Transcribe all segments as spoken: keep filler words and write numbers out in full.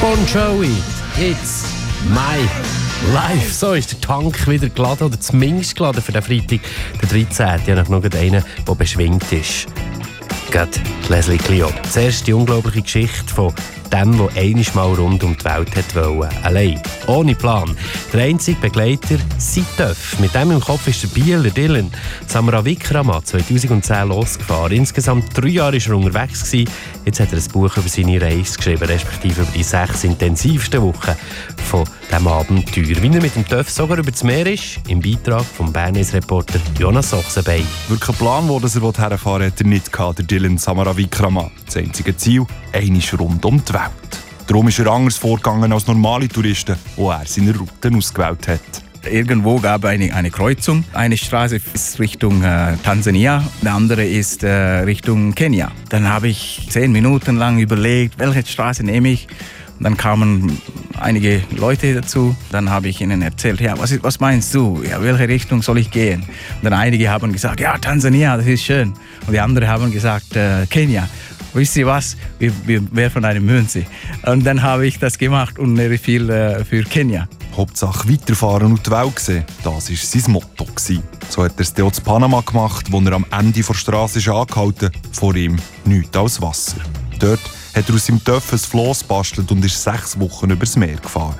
Bon Jovi, it's my life. So ist der Tank wieder geladen, oder zumindest geladen für den Freitag, den dreizehnten Ja, noch einen, der beschwingt ist. Gerade Leslie Clio. Zuerst die unglaubliche Geschichte von dem, der einmal rund um die Welt wollte. Allein, ohne Plan. Der einzige Begleiter, sein Töff. Mit dem im Kopf ist der Bieler Dylan Samaravikrama zweitausendzehn losgefahren. Insgesamt drei Jahre war er unterwegs gewesen. Jetzt hat er ein Buch über seine Reise geschrieben, respektive über die sechs intensivsten Wochen von diesem Abenteuer. Wie er mit dem Töff sogar über das Meer ist, im Beitrag vom Bernese-Reporter Jonas Ochsenbein. Wirklich einen Plan, wo er herfahren hat er nicht gehabt, der Dylan Samaravikrama. Das einzige Ziel, einmal rund um die Welt. Darum ist er anders vorgegangen als normale Touristen, wo er seine Routen ausgewählt hat. Irgendwo gab es eine, eine Kreuzung. Eine Straße ist Richtung äh, Tansania, die andere ist äh, Richtung Kenia. Dann habe ich zehn Minuten lang überlegt, welche Straße nehme ich. Und dann kamen einige Leute dazu. Dann habe ich ihnen erzählt, ja, was, was meinst du? Ja, welche Richtung soll ich gehen? Und dann einige haben gesagt, ja, Tansania, das ist schön. Und die anderen haben gesagt, äh, Kenia. Wisst ihr was? Wir, wir werfen eine Münze. Und dann habe ich das gemacht und er fiel äh, für Kenia. Hauptsache weiterfahren und die Welt sehen, das war sein Motto. So hat er es auch in Panama gemacht, wo er am Ende der Straße ist angehalten, vor ihm nichts als Wasser. Dort hat er aus seinem Töpf ein Floss gebastelt und ist sechs Wochen übers Meer gefahren.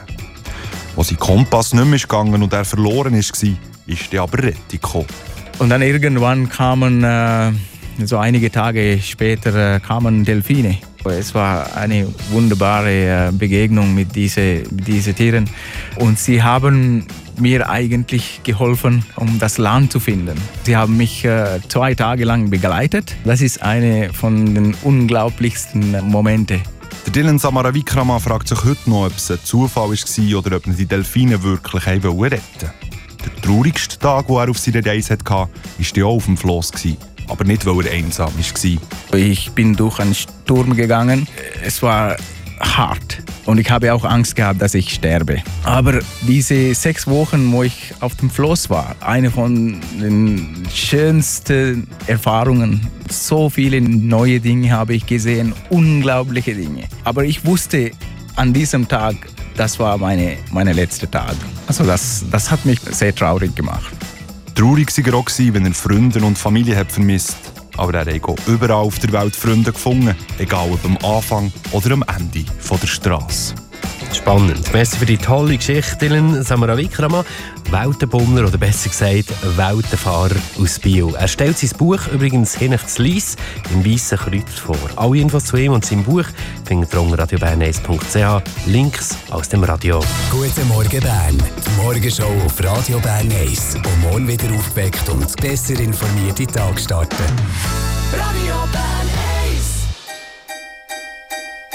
Als sein Kompass nicht mehr gegangen und er verloren war, ist er aber Rettung gekommen. Und dann irgendwann kamen, äh, so einige Tage später, äh, kamen Delfine. Es war eine wunderbare äh, Begegnung mit diesen mit diese Tieren. Und sie haben mir eigentlich geholfen, um das Land zu finden. Sie haben mich äh, zwei Tage lang begleitet. Das ist eine von den unglaublichsten Momenten. Der Dylan Samaravikrama fragt sich heute noch, ob es ein Zufall war oder ob er die Delfine wirklich retten wollte. Der traurigste Tag, den er auf seiner Reise hatte, war auch auf dem Floss. Aber nicht, weil er einsam war. Ich bin durch einen Sturm gegangen. Es war hart. Und ich habe auch Angst gehabt, dass ich sterbe. Aber diese sechs Wochen, wo ich auf dem Floss war, eine von den schönsten Erfahrungen. So viele neue Dinge habe ich gesehen, unglaubliche Dinge. Aber ich wusste an diesem Tag, das war meine, meine letzte Tag. Also das, das hat mich sehr traurig gemacht. Traurig war er auch, wenn er Freunde und Familie hat vermisst. Aber er hat auch überall auf der Welt Freunde gefunden, egal ob am Anfang oder am Ende der Straße. Spannend. Merci für die tolle Geschichte, Dylan Samaravikrama, Weltenbummler oder besser gesagt Weltenfahrer aus Biel. Er stellt sein Buch übrigens hinten zu Lies im Weissen Kreuz vor. Alle Infos zu ihm und seinem Buch findet ihr unter radio bern eins punkt c h. Links aus dem Radio. Guten Morgen Bern, die Morgenshow auf Radio Bern eins. Und morgen wieder aufgeweckt und besser informierte Tag starten. Radio Bern.